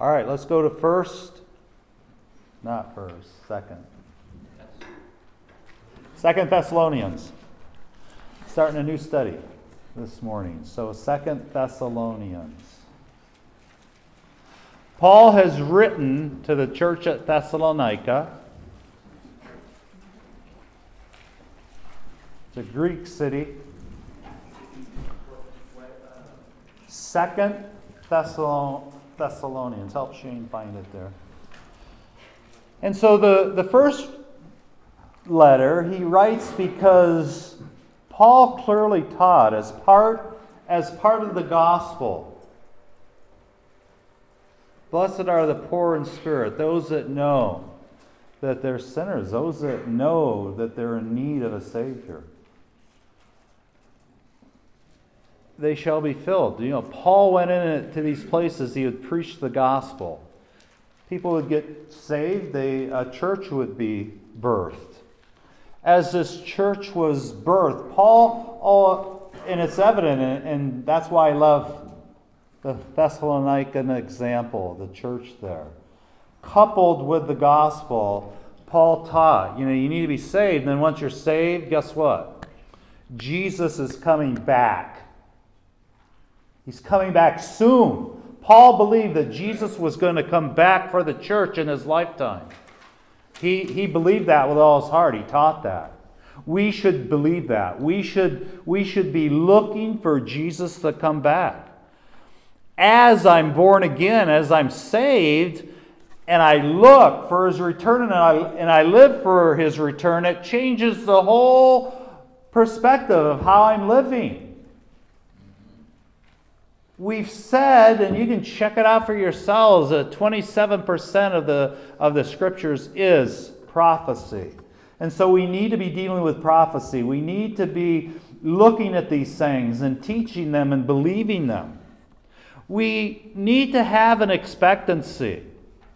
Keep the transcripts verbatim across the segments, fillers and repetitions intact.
All right, let's go to first, not first, second. Second Thessalonians. Starting a new study this morning. So Second Thessalonians. Paul has written to the church at Thessalonica. It's a Greek city. Second Thessalonians. Help Shane find it there. And so the, the first letter he writes because Paul clearly taught as part, as part of the gospel. Blessed are the poor in spirit, those that know that they're sinners, those that know that they're in need of a Savior. They shall be filled. You know, Paul went into these places, he would preach the gospel. People would get saved, they, a church would be birthed. As this church was birthed, Paul, oh, and it's evident, and, and that's why I love the Thessalonican example, the church there. Coupled with the gospel, Paul taught, you know, you need to be saved, and then once you're saved, guess what? Jesus is coming back. He's coming back soon. Paul believed that Jesus was going to come back for the church in his lifetime. He, he believed that with all his heart. He taught that. We should believe that. We should, we should be looking for Jesus to come back. As I'm born again, as I'm saved, and I look for his return and I, and I live for his return, it changes the whole perspective of how I'm living. We've said, and you can check it out for yourselves, that twenty-seven percent of the, of the scriptures is prophecy. And so we need to be dealing with prophecy. We need to be looking at these things and teaching them and believing them. We need to have an expectancy.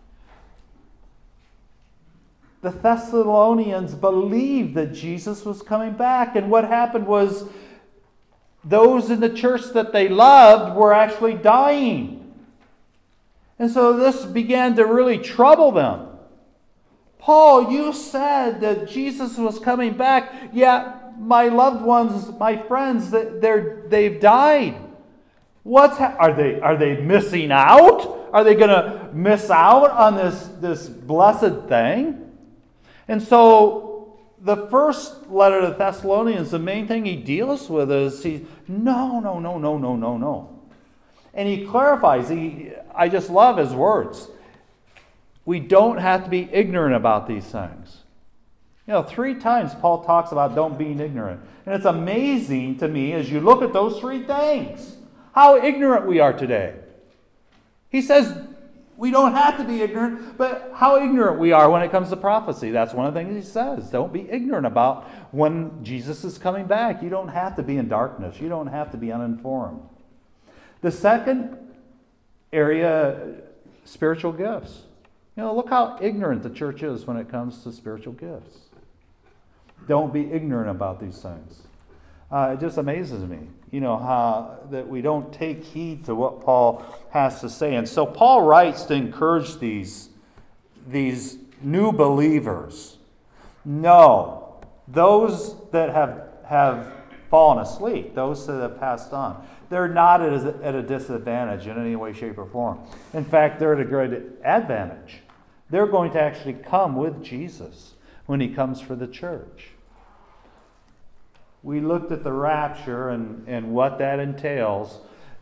The Thessalonians believed that Jesus was coming back, and what happened was those in the church that they loved were actually dying. And so this began to really trouble them. Paul, you said that Jesus was coming back, yet my loved ones, my friends, they're, they've died. What's ha- are they are they missing out? Are they going to miss out on this, this blessed thing? And so the first letter to the Thessalonians, the main thing he deals with is he, no, no, no, no, no, no, no. And he clarifies, he, I just love his words. We don't have to be ignorant about these things. You know, three times Paul talks about don't being ignorant. And it's amazing to me as you look at those three things, how ignorant we are today. He says we don't have to be ignorant, but how ignorant we are when it comes to prophecy. That's one of the things he says. Don't be ignorant about when Jesus is coming back. You don't have to be in darkness. You don't have to be uninformed. The second area, spiritual gifts. You know, look how ignorant the church is when it comes to spiritual gifts. Don't be ignorant about these things. Uh, it just amazes me, you know, how that we don't take heed to what Paul has to say. And so Paul writes to encourage these, these new believers. No, those that have, have fallen asleep, those that have passed on, they're not at a, at a disadvantage in any way, shape, or form. In fact, they're at a great advantage. They're going to actually come with Jesus when he comes for the church. We looked at the rapture and, and what that entails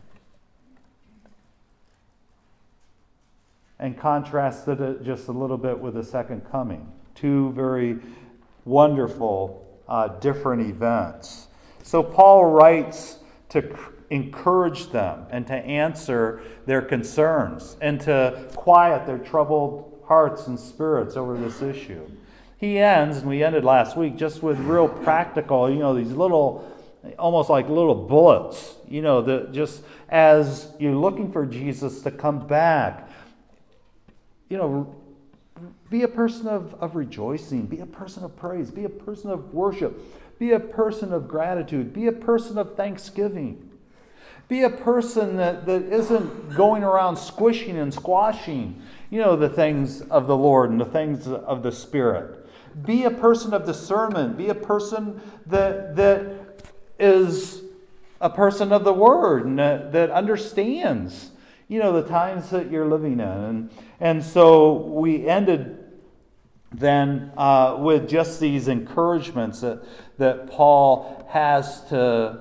and contrasted it just a little bit with the second coming. Two very wonderful, uh, different events. So Paul writes to encourage them and to answer their concerns and to quiet their troubled hearts and spirits over this issue. He ends, and we ended last week, just with real practical, you know, these little, almost like little bullets, you know, that just as you're looking for Jesus to come back, you know, be a person of, of rejoicing, be a person of praise, be a person of worship, be a person of gratitude, be a person of thanksgiving. Be a person that, that isn't going around squishing and squashing, you know, the things of the Lord and the things of the Spirit. Be a person of discernment. Be a person that that is a person of the Word and that, that understands, you know, the times that you're living in. And, and so we ended then uh, with just these encouragements that, that Paul has to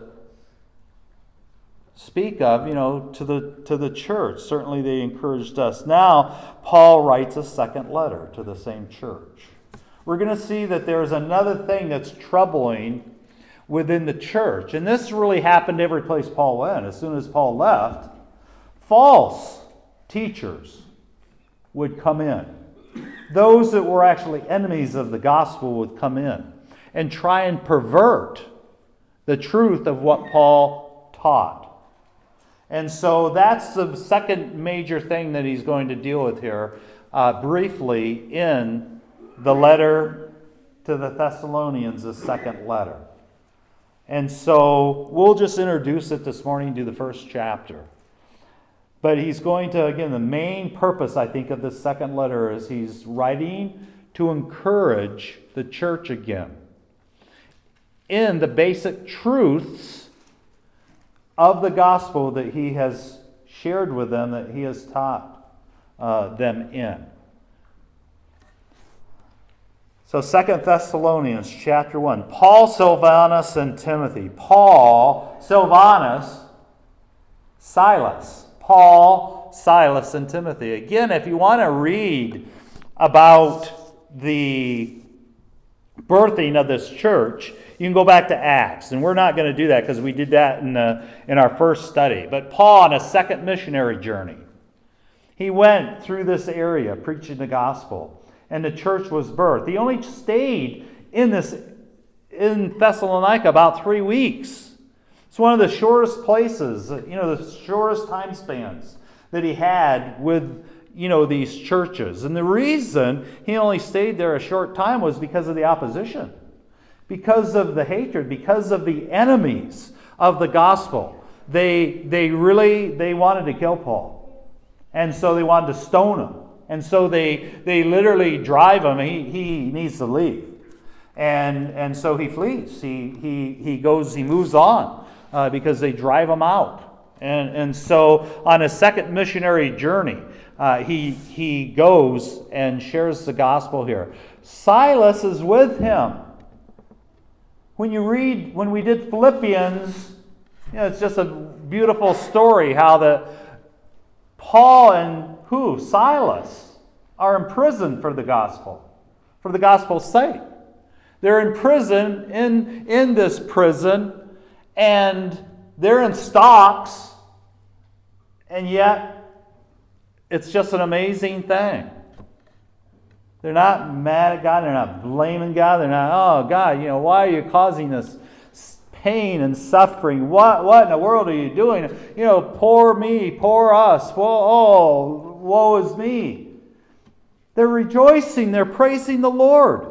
speak of, you know, to the to the church. Certainly they encouraged us. Now, Paul writes a second letter to the same church. We're going to see that there's another thing that's troubling within the church. And this really happened every place Paul went. As soon as Paul left, false teachers would come in. Those that were actually enemies of the gospel would come in and try and pervert the truth of what Paul taught. And so that's the second major thing that he's going to deal with here uh, briefly in the letter to the Thessalonians, the second letter. And so we'll just introduce it this morning to the first chapter. But he's going to, again, the main purpose, I think, of this second letter is he's writing to encourage the church again in the basic truths of the gospel that he has shared with them, that he has taught uh, them in. So Second Thessalonians chapter one. Paul, Silvanus, and Timothy. Paul, Silvanus, Silas. Paul, Silas, and Timothy. Again, if you want to read about the birthing of this church, you can go back to Acts. And we're not going to do that because we did that in, the, in our first study. But Paul on a second missionary journey. He went through this area preaching the gospel. And the church was birthed. He only stayed in this in Thessalonica about three weeks. It's one of the shortest places, you know, the shortest time spans that he had with, you know, these churches. And the reason he only stayed there a short time was because of the opposition, because of the hatred, because of the enemies of the gospel. They they really they wanted to kill Paul, and so they wanted to stone him. And so they they literally drive him. He he needs to leave, and and so he flees. He he he goes. He moves on uh, because they drive him out. And and so on a second missionary journey, uh, he he goes and shares the gospel here. Silas is with him. When you read when we did Philippians, you know, it's just a beautiful story how the Paul and who? Silas are in prison for the gospel, for the gospel's sake. They're in prison, in, in this prison, and they're in stocks, and yet it's just an amazing thing. They're not mad at God, they're not blaming God, they're not, oh God, you know, why are you causing this pain and suffering? What what in the world are you doing? You know, poor me, poor us. Well, oh, woe is me. They're rejoicing. They're praising the Lord.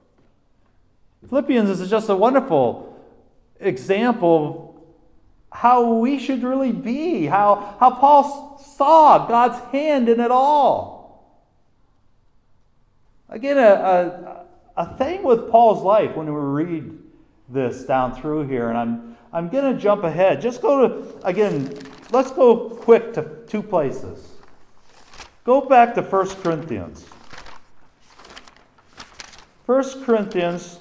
Philippians is just a wonderful example of how we should really be. How, how Paul saw God's hand in it all. Again, a, a, a thing with Paul's life when we read this down through here, and I'm I'm going to jump ahead. Just go to, again, let's go quick to two places. Go back to First Corinthians. First Corinthians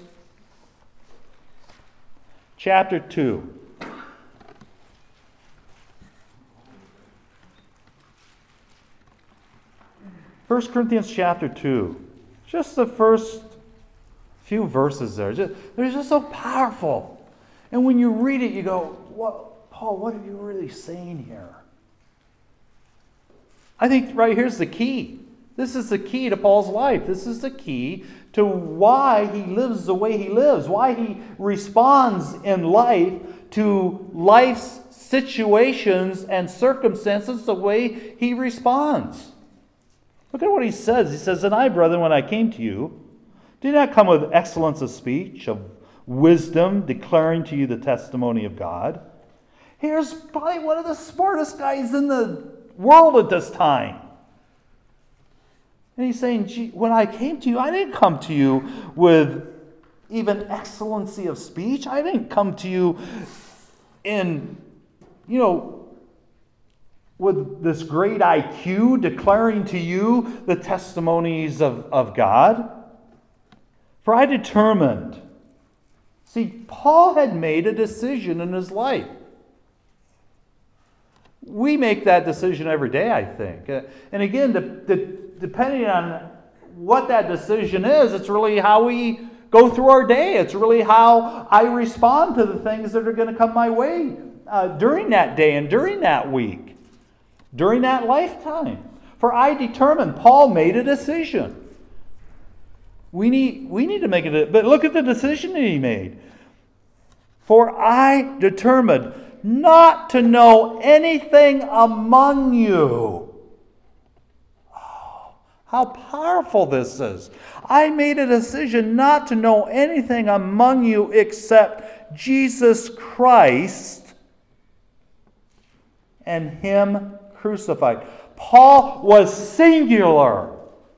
chapter two. First Corinthians chapter two. Just the first few verses there. Just, they're just so powerful. And when you read it, you go, what, Paul, what are you really saying here? I think right here's the key. This is the key to Paul's life. This is the key to why he lives the way he lives, why he responds in life to life's situations and circumstances the way he responds. Look at what he says. He says, "And I, brethren, when I came to you, did not come with excellence of speech, of wisdom, declaring to you the testimony of God. Here's probably one of the smartest guys in the world at this time. And he's saying, Gee, when I came to you, I didn't come to you with even excellency of speech. I didn't come to you in, you know, with this great I Q declaring to you the testimonies of, of God. For I determined. See, Paul had made a decision in his life. We make that decision every day, I think. Uh, and again, the, the depending on what that decision is, it's really how we go through our day. It's really how I respond to the things that are going to come my way uh, during that day and during that week, during that lifetime. For I determined, Paul made a decision. We need, we need to make it, but look at the decision that he made. For I determined not to know anything among you. How powerful this is. I made a decision not to know anything among you except Jesus Christ and Him crucified. Paul was singular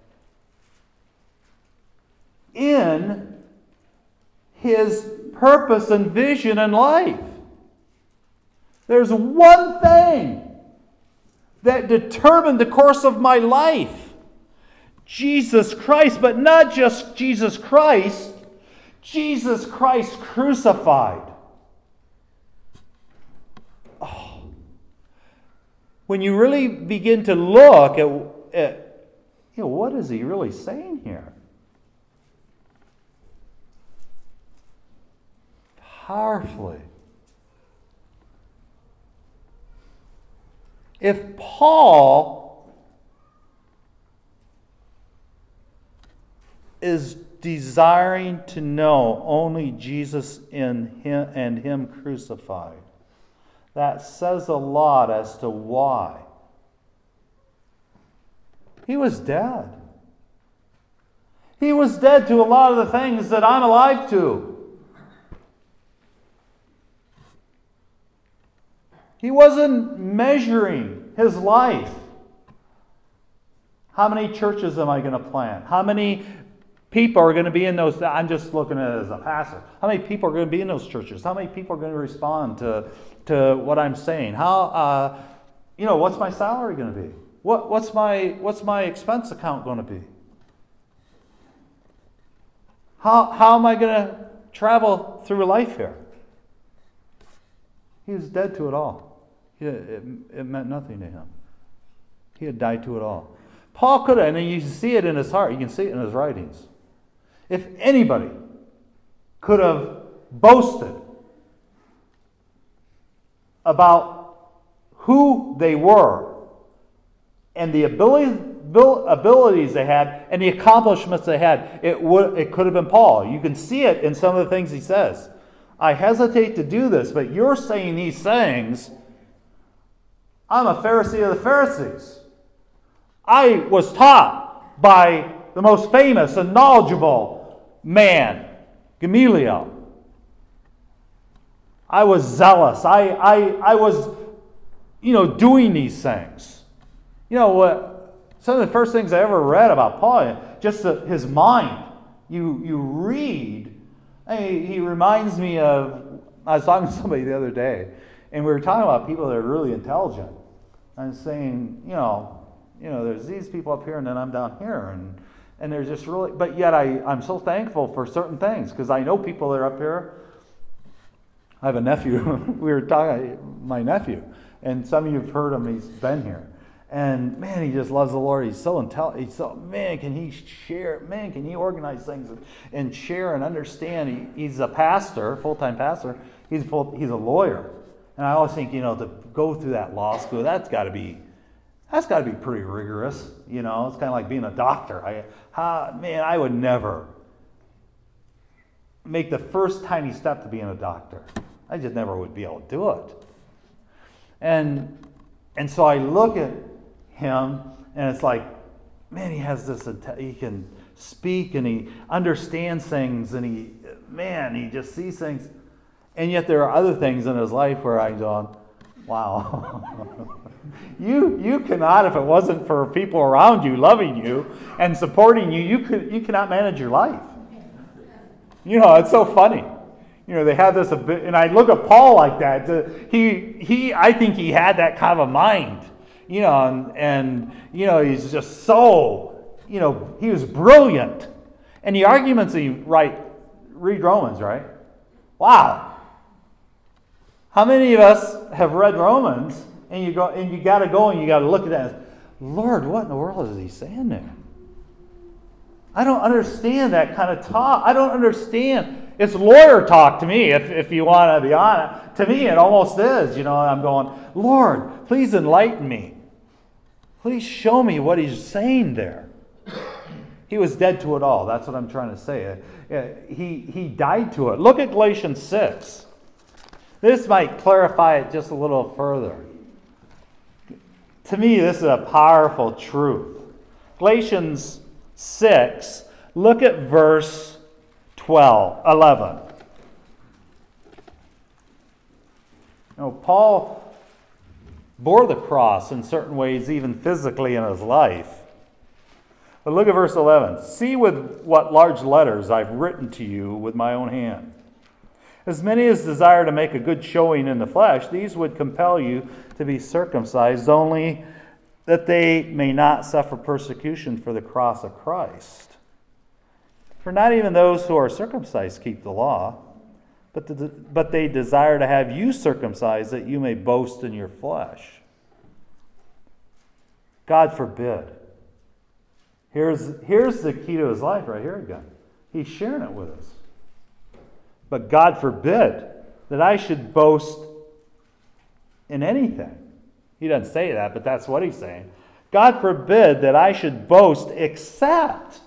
in his purpose and vision in life. There's one thing that determined the course of my life. Jesus Christ, but not just Jesus Christ, Jesus Christ crucified. Oh. When you really begin to look at, at you know, what is he really saying here? Powerfully. If Paul is desiring to know only Jesus in him and Him crucified, that says a lot as to why. He was dead. He was dead to a lot of the things that I'm alive to. He wasn't measuring his life. How many churches am I going to plant? How many people are going to be in those? I'm just looking at it as a pastor. How many people are going to be in those churches? How many people are going to respond to, to what I'm saying? How, uh, you know, what's my salary going to be? What, what's my what's my expense account going to be? How how am I going to travel through life here? He was dead to it all. He, it, it meant nothing to him. He had died to it all. Paul could have, and you can see it in his heart. You can see it in his writings. If anybody could have boasted about who they were and the abilities, abilities they had and the accomplishments they had, it would it could have been Paul. You can see it in some of the things he says. I hesitate to do this, but you're saying these things. I'm a Pharisee of the Pharisees. I was taught by the most famous and knowledgeable man, Gamaliel. I was zealous. I, I, I was, you know, doing these things. You know, what? Some of the first things I ever read about Paul, just the, his mind. You, you read. He, he reminds me of, I was talking to somebody the other day, and we were talking about people that are really intelligent. I was saying, you know, you know, there's these people up here, and then I'm down here, and and there's just really, but yet I, I'm so thankful for certain things, because I know people that are up here. I have a nephew. We were talking, my nephew, and some of you have heard him. He's been here, and man, he just loves the Lord. He's so intelligent. He's so man. Can he share? Man, can he organize things and, and share and understand? He, he's a pastor, full-time pastor. He's full. He's a lawyer, and I always think, you know, to go through that law school, that's got to be. That's got to be pretty rigorous, you know. It's kind of like being a doctor. I, how, man, I would never make the first tiny step to being a doctor. I just never would be able to do it. And and so I look at him, and it's like, man, he has this. He can speak, and he understands things, and he, man, he just sees things. And yet there are other things in his life where I go, Wow. you you cannot, if it wasn't for people around you loving you and supporting you, you could you cannot manage your life. You know, it's so funny. You know, they have this, and I look at Paul like that. He, he, I think he had that kind of a mind. You know, and, and you know, he's just so, you know, he was brilliant. And the arguments he write, read Romans, right? Wow. How many of us have read Romans, and you go, and you got to go, and you got to look at that, and, Lord, what in the world is he saying there? I don't understand that kind of talk. I don't understand. It's lawyer talk to me, if, if you want to be honest. To me, it almost is. You know, I'm going, Lord, please enlighten me. Please show me what he's saying there. He was dead to it all. That's what I'm trying to say. He, he died to it. Look at Galatians six. This might clarify it just a little further. To me, this is a powerful truth. Galatians six, look at verse twelve, eleven. You know, Paul bore the cross in certain ways, even physically in his life. But look at verse eleven. See with what large letters I've written to you with my own hand. As many as desire to make a good showing in the flesh, these would compel you to be circumcised, only that they may not suffer persecution for the cross of Christ. For not even those who are circumcised keep the law, but, the, but they desire to have you circumcised, that you may boast in your flesh. God forbid. Here's, here's the key to his life right here again. He's sharing it with us. But God forbid that I should boast in anything. He doesn't say that, but that's what he's saying. God forbid that I should boast except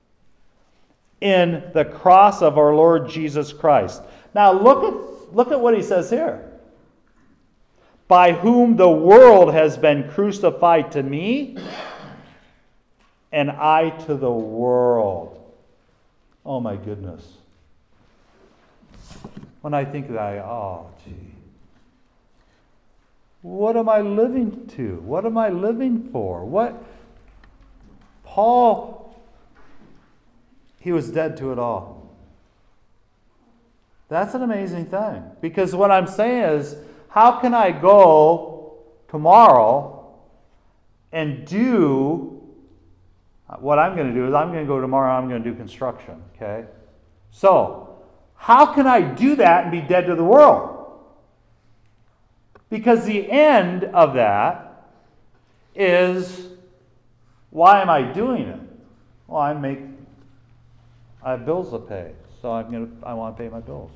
in the cross of our Lord Jesus Christ. Now look at, look at what he says here. By whom the world has been crucified to me, and I to the world. Oh my goodness. When I think of that, oh gee. What am I living to? What am I living for? What? Paul, he was dead to it all. That's an amazing thing. Because what I'm saying is, how can I go tomorrow and do what I'm going to do is I'm going to go tomorrow, I'm going to do construction, okay? So, how can I do that and be dead to the world? Because the end of that is, why am I doing it? Well, I make, I have bills to pay, so I'm gonna, I want to pay my bills.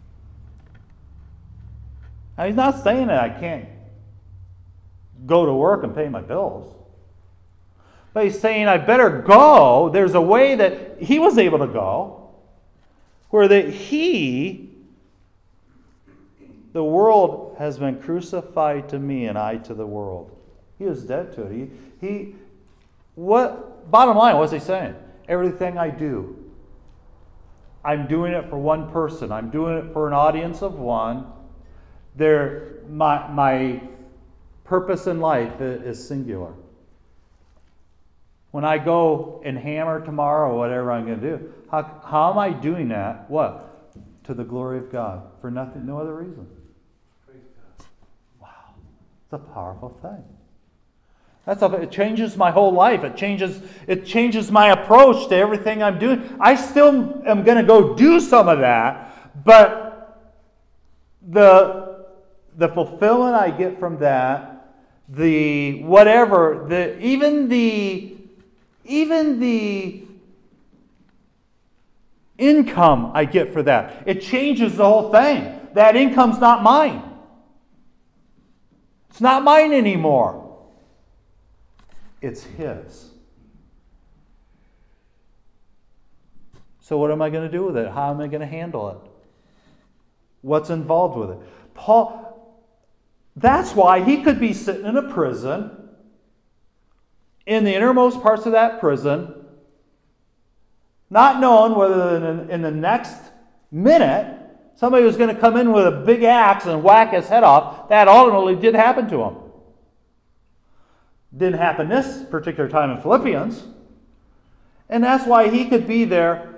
Now, he's not saying that I can't go to work and pay my bills. But he's saying I better go. There's a way that he was able to go, where that he, the world has been crucified to me and I to the world. He was dead to it. He, he, what, bottom line, what's he saying? Everything I do, I'm doing it for one person. I'm doing it for an audience of one. There, my, my purpose in life is singular. When I go and hammer tomorrow or whatever I'm going to do, how, how am I doing that? What? To the glory of God. For nothing, no other reason. Wow. It's a powerful thing. That's a, it changes my whole life. It changes, it changes my approach to everything I'm doing. I still am going to go do some of that, but the, the fulfillment I get from that, the whatever, the even the even the income I get for that, it changes the whole thing. That income's not mine. It's not mine anymore. It's his. So what am I going to do with it? How am I going to handle it? What's involved with it? Paul, that's why he could be sitting in a prison, in the innermost parts of that prison, not knowing whether in, in the next minute Somebody was going to come in with a big axe and whack his head off. That ultimately did happen to him. Didn't happen this particular time in Philippians. And that's why he could be there.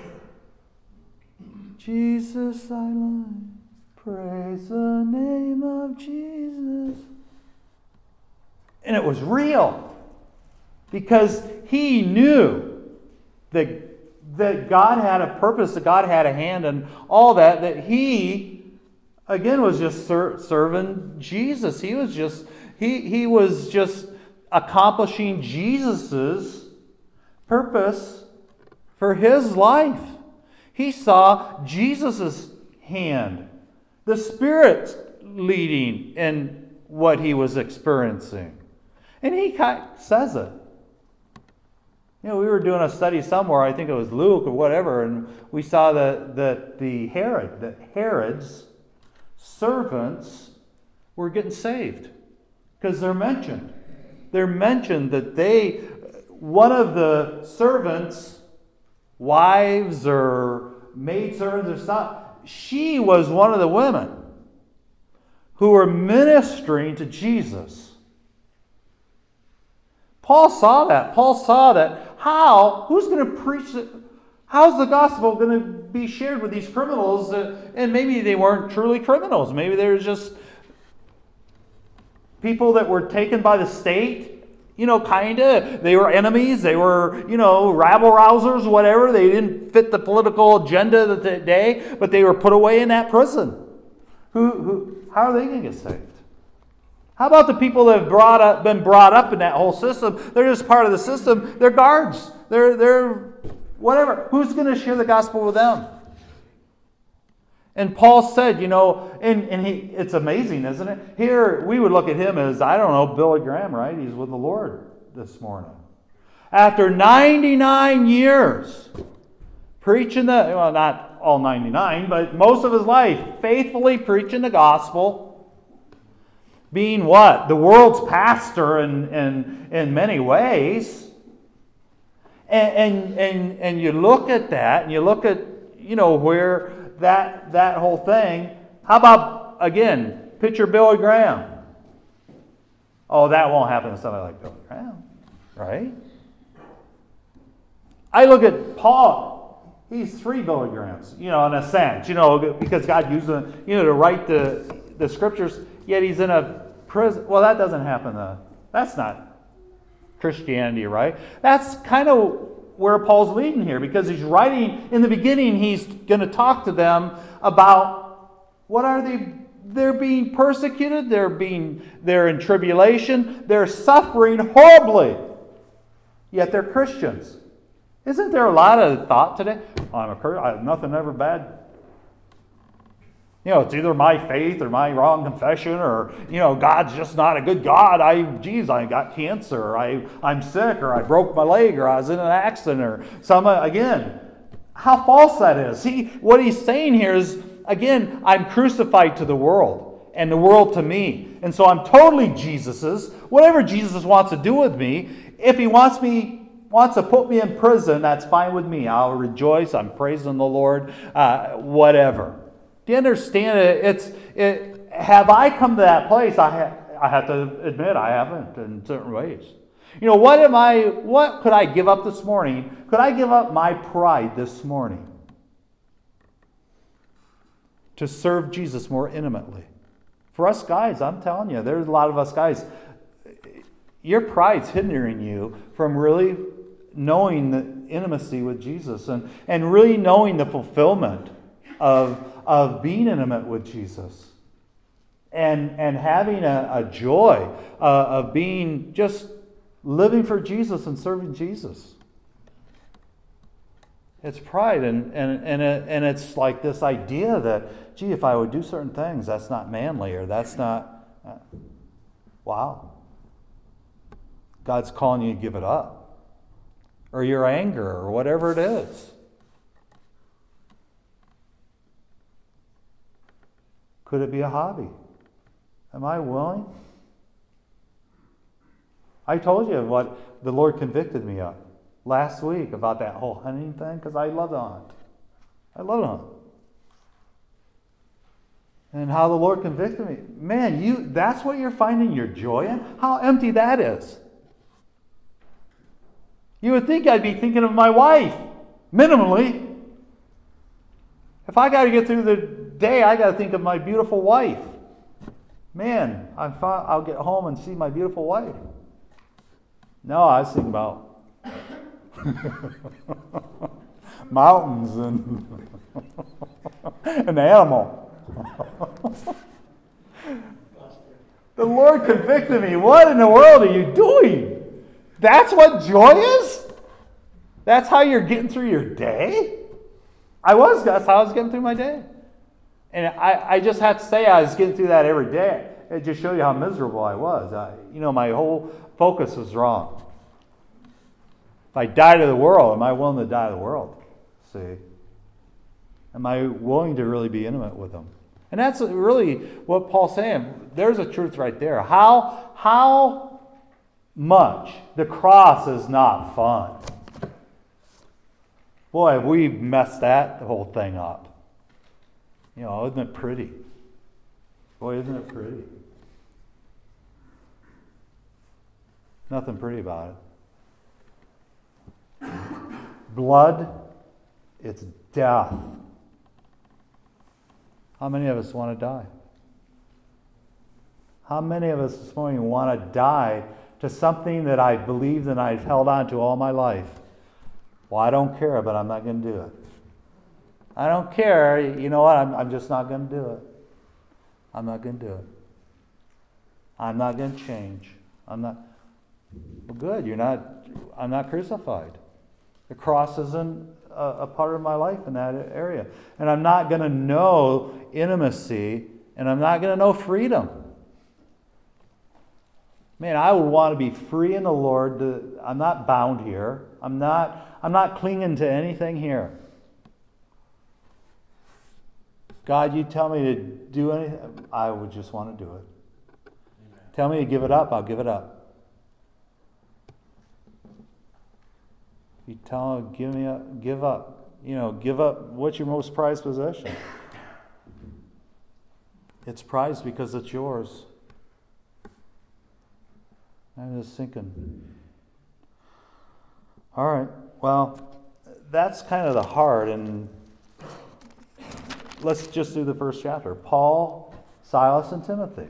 Jesus, I love, praise the name of Jesus. And it was real. Because he knew that, that God had a purpose, that God had a hand and all that, that he, again, was just ser- serving Jesus. He was just, he, he was just accomplishing Jesus's purpose for his life. He saw Jesus' hand, the Spirit leading in what he was experiencing. And he kind of says it. You know, we were doing a study somewhere, I think it was Luke or whatever, and we saw that, that the Herod, that Herod's servants were getting saved. Because they're mentioned. They're mentioned that they, one of the servants, wives or maidservants or something, she was one of the women who were ministering to Jesus. Paul saw that. Paul saw that. How? Who's going to preach it? How's the gospel going to be shared with these criminals? That, and maybe they weren't truly criminals. Maybe they were just people that were taken by the state. You know, kind of. They were enemies. They were, you know, rabble-rousers, whatever. They didn't fit the political agenda of the day, but they were put away in that prison. Who? Who? How are they going to get saved? How about the people that have brought up, been brought up in that whole system? They're just part of the system. They're guards. They're, they're whatever. Who's going to share the gospel with them? And Paul said, you know, and, and he, it's amazing, isn't it? Here, we would look at him as, I don't know, Billy Graham, right? He's with the Lord this morning. After ninety-nine years, preaching the, well, not all ninety-nine, but most of his life, faithfully preaching the gospel, being what? The world's pastor in, in, in many ways. And, and, and, and you look at that, and you look at, you know, where that, that whole thing. How about, again, picture Billy Graham. Oh, that won't happen to somebody like Billy Graham, right? I look at Paul. He's three Billy Grahams, you know, in a sense, you know, because God used him, you know, to write the, the scriptures. Yet he's in a prison. Well, that doesn't happen. Uh, that's not Christianity, right? That's kind of where Paul's leading here, because he's writing, in the beginning, he's going to talk to them about what are they, they're being persecuted, they're being, they're in tribulation, they're suffering horribly, yet they're Christians. Isn't there a lot of thought today? Oh, I'm a Christian, I have nothing ever bad. You know, it's either my faith or my wrong confession, or, you know, God's just not a good God. I, geez, I got cancer, or I, I'm sick, or I broke my leg, or I was in an accident, or some, again, how false that is. He, what he's saying here is, again, I'm crucified to the world, and the world to me. And so I'm totally Jesus's. Whatever Jesus wants to do with me, if he wants me, wants to put me in prison, that's fine with me. I'll rejoice. I'm praising the Lord, uh, whatever. Do you understand it? It's it, have I come to that place? I ha- I have to admit I haven't in certain ways. You know, what am I? What could I give up this morning? Could I give up my pride this morning to serve Jesus more intimately? For us guys, I'm telling you, there's a lot of us guys. Your pride's hindering you from really knowing the intimacy with Jesus and and really knowing the fulfillment of. of being intimate with Jesus and, and having a, a joy uh, of being just living for Jesus and serving Jesus. It's pride, and, and, and, it, and it's like this idea that, gee, if I would do certain things, that's not manly, or that's not... Uh, wow. God's calling you to give it up. Or your anger, or whatever it is. Could it be a hobby? Am I willing? I told you what the Lord convicted me of last week about that whole hunting thing, because I love to hunt. I love to hunt. And how the Lord convicted me. Man, you that's what you're finding your joy in? How empty that is. You would think I'd be thinking of my wife, minimally. If I got to get through the day, I got to think of my beautiful wife. Man, I'm fi- I'll get home and see my beautiful wife. No, I was thinking about mountains and an animal. The Lord convicted me. What in the world are you doing? That's what joy is? That's how you're getting through your day? I was. That's how I was getting through my day. And I, I just have to say I was getting through that every day. It just shows you how miserable I was. I, you know, my whole focus was wrong. If I die to the world, am I willing to die to the world? See? Am I willing to really be intimate with them? And that's really what Paul's saying. There's a truth right there. How, how much the cross is not fun. Boy, have we messed that whole thing up. You know, isn't it pretty? Boy, isn't it pretty? Nothing pretty about it. Blood, it's death. How many of us want to die? How many of us this morning want to die to something that I believed and I've held on to all my life? Well, I don't care, but I'm not going to do it. I don't care. You know what? I'm, I'm just not going to do it. I'm not going to do it. I'm not going to change. I'm not. Well, good. You're not. I'm not crucified. The cross isn't a, a part of my life in that area. And I'm not going to know intimacy, and I'm not going to know freedom. Man, I would want to be free in the Lord. To, I'm not bound here. I'm not. I'm not clinging to anything here. God, you tell me to do anything, I would just want to do it. Amen. Tell me to give it up, I'll give it up. You tell me, give me a, give up. You know, give up what's your most prized possession. It's prized because it's yours. I'm just thinking. All right, well, that's kind of the heart, and let's just do the first chapter. Paul, Silas, and Timothy.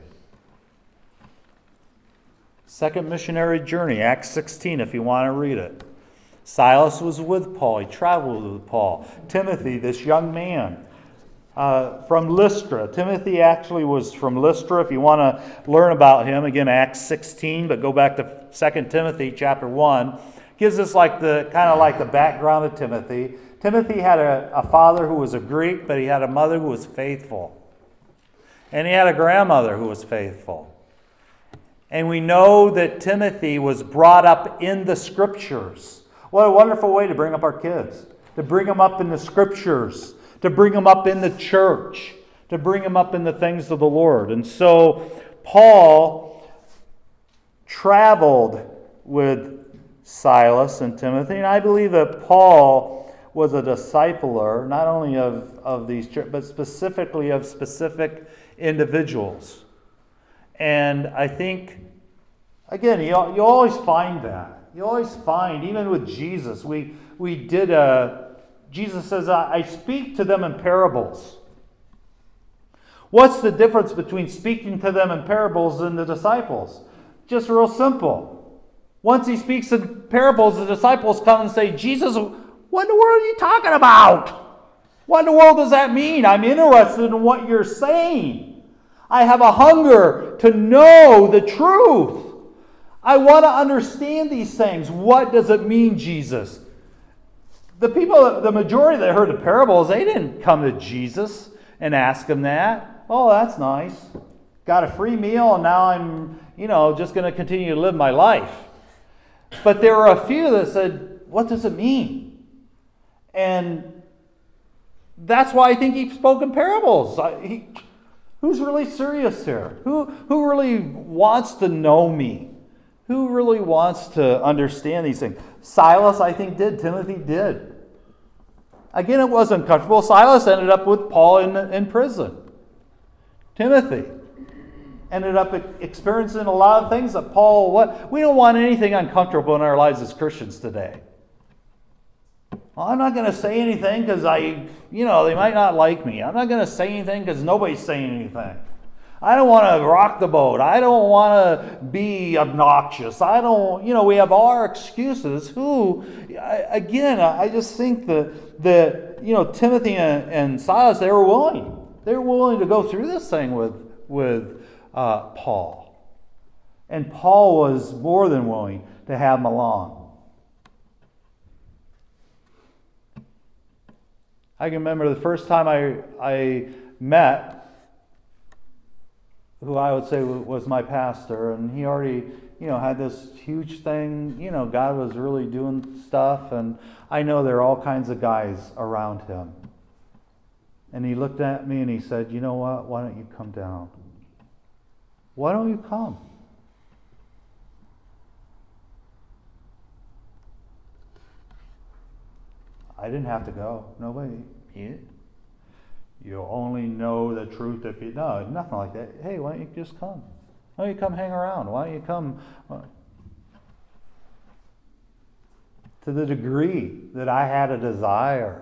Second missionary journey, Acts sixteen, if you want to read it. Silas was with Paul. He traveled with Paul. Timothy, this young man uh, from Lystra. Timothy actually was from Lystra. If you want to learn about him, again, Acts sixteen, but go back to Second Timothy chapter one. Gives us like the kind of like the background of Timothy. Timothy had a, a father who was a Greek, but he had a mother who was faithful. And he had a grandmother who was faithful. And we know that Timothy was brought up in the Scriptures. What a wonderful way to bring up our kids. To bring them up in the Scriptures. To bring them up in the church. To bring them up in the things of the Lord. And so Paul traveled with Silas and Timothy. And I believe that Paul was a discipler, not only of, of these, but specifically of specific individuals. And I think, again, you, you always find that. You always find, even with Jesus, we, we did a, Jesus says, I, I speak to them in parables. What's the difference between speaking to them in parables and the disciples? Just real simple. Once he speaks in parables, the disciples come and say, Jesus, what in the world are you talking about? What in the world does that mean? I'm interested in what you're saying. I have a hunger to know the truth. I want to understand these things. What does it mean, Jesus? The people, the majority that heard the parables, they didn't come to Jesus and ask him that. Oh, that's nice. Got a free meal and now I'm, you know, just going to continue to live my life. But there were a few that said, what does it mean? And that's why I think he spoke in parables. He, who's really serious here? Who, who really wants to know me? Who really wants to understand these things? Silas, I think, did. Timothy did. Again, it wasn't comfortable. Silas ended up with Paul in, in prison. Timothy ended up experiencing a lot of things that Paul, what we don't want anything uncomfortable in our lives as Christians today. Well, I'm not going to say anything because I, you know, they might not like me. I'm not going to say anything because nobody's saying anything. I don't want to rock the boat. I don't want to be obnoxious. I don't, you know, we have our excuses. Who, I, again, I just think that, that you know, Timothy and, and Silas, they were willing. They were willing to go through this thing with, with uh, Paul. And Paul was more than willing to have them along. I can remember the first time I, I met who I would say was my pastor, and he already, you know, had this huge thing. You know, God was really doing stuff, and I know there are all kinds of guys around him. And he looked at me and he said, you know what, why don't you come down? Why don't you come? I didn't have to go. Nobody. You, you only know the truth if you know. Nothing like that. Hey, why don't you just come? Why don't you come hang around? Why don't you come? To the degree that I had a desire.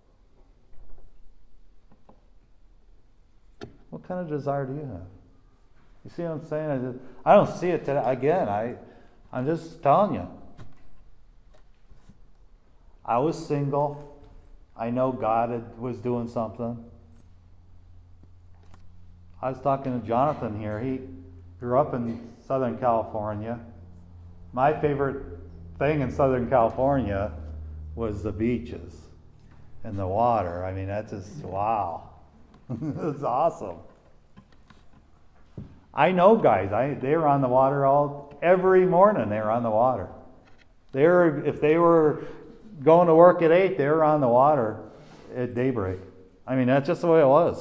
What kind of desire do you have? You see what I'm saying? I, just, I don't see it today. Again, I, I'm just telling you. I was single. I know God had, was doing something. I was talking to Jonathan here. He grew up in Southern California. My favorite thing in Southern California was the beaches and the water. I mean, that's just, wow. It's awesome. I know guys. I they were on the water all every morning. They were on the water. They were if they were going to work at eight, they were on the water at daybreak. I mean, that's just the way it was.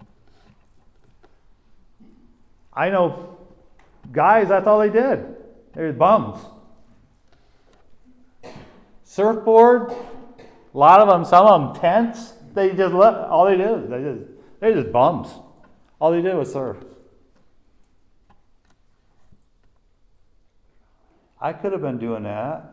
I know guys, that's all they did. They were bums. Surfboard, a lot of them, some of them tents. They just let, all they did, they just, they just bums. All they did was surf. I could have been doing that.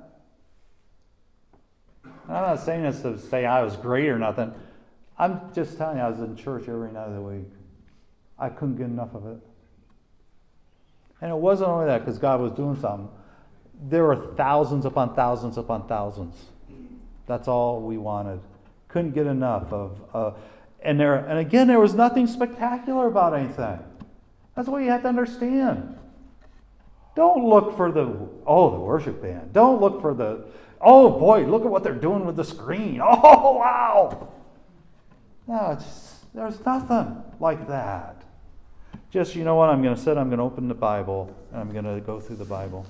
I'm not saying this to say I was great or nothing. I'm just telling you, I was in church every night of the week. I couldn't get enough of it. And it wasn't only that because God was doing something. There were thousands upon thousands upon thousands. That's all we wanted. Couldn't get enough of. Uh, and there, and again, there was nothing spectacular about anything. That's what you have to understand. Don't look for the oh the worship band. Don't look for the oh boy, look at what they're doing with the screen. Oh wow. No, it's there's nothing like that. Just, you know what, I'm going to sit, I'm going to open the Bible, and I'm going to go through the Bible.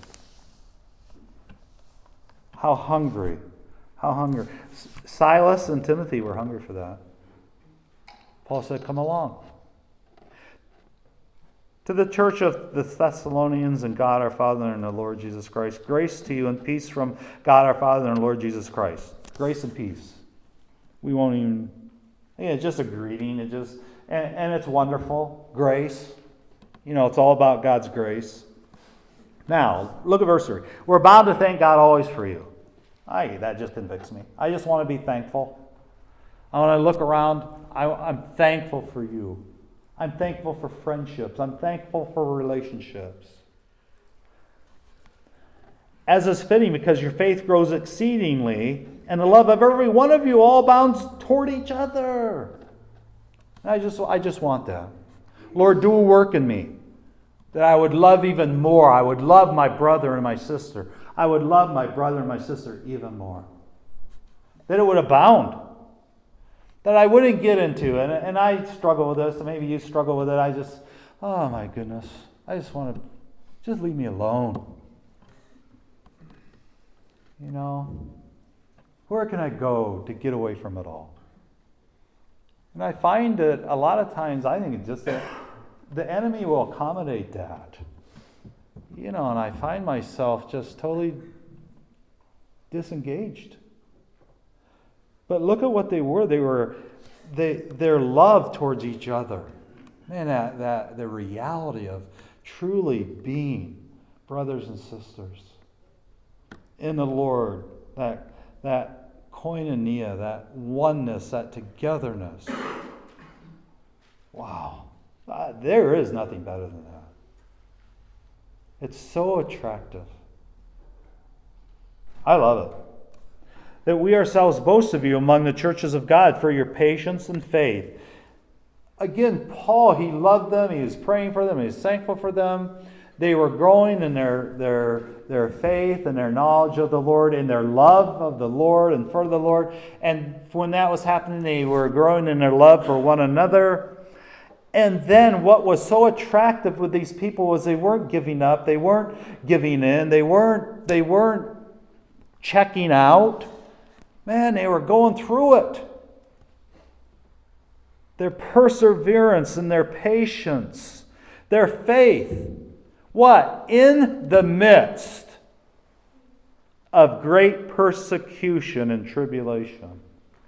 How hungry. How hungry. Silas and Timothy were hungry for that. Paul said, come along. To the church of the Thessalonians and God our Father and the Lord Jesus Christ, grace to you and peace from God our Father and the Lord Jesus Christ. Grace and peace. We won't even, yeah, it's just a greeting. It just, and, and it's wonderful. Grace. You know, it's all about God's grace. Now, look at verse three. We're bound to thank God always for you. Aye, that just convicts me. I just want to be thankful. I want to look around. I, I'm thankful for you. I'm thankful for friendships. I'm thankful for relationships. As is fitting, because your faith grows exceedingly, and the love of every one of you all bounds toward each other. And I just, I just want that. Lord, do a work in me that I would love even more. I would love my brother and my sister. I would love my brother and my sister even more. That it would abound. That I wouldn't get into, and, and I struggle with this, and maybe you struggle with it. I just, oh my goodness, I just want to, just leave me alone. You know, where can I go to get away from it all? And I find that a lot of times, I think it's just that the enemy will accommodate that. You know, and I find myself just totally disengaged. But look at what they were. They were, they, their love towards each other. Man, that, that the reality of truly being brothers and sisters in the Lord, that, that koinonia, that oneness, that togetherness. Wow. Uh, there is nothing better than that. It's so attractive. I love it. That we ourselves boast of you among the churches of God for your patience and faith. Again, Paul, he loved them. He was praying for them. He was thankful for them. They were growing in their, their, their faith and their knowledge of the Lord, in their love of the Lord and for the Lord. And when that was happening, they were growing in their love for one another. And then what was so attractive with these people was they weren't giving up. They weren't giving in. They weren't, they weren't checking out. Man, they were going through it. Their perseverance and their patience, their faith. What? In the midst of great persecution and tribulation.